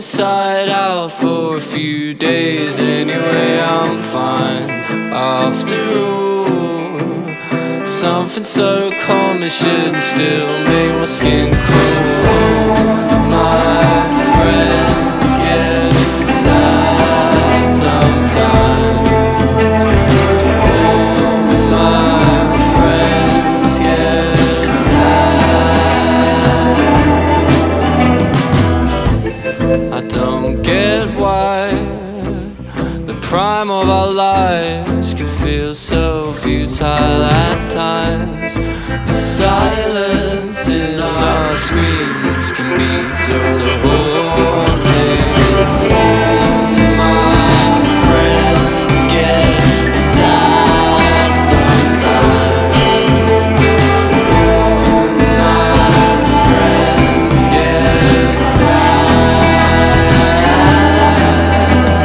inside out for a few days. Anyway, I'm fine after all. Something so calm, it shouldn't still make my skin crawl. My friends get sad sometimes. All my friends get sad. I don't get why the prime of our lives can feel so futile at times. The silence in our screams can be so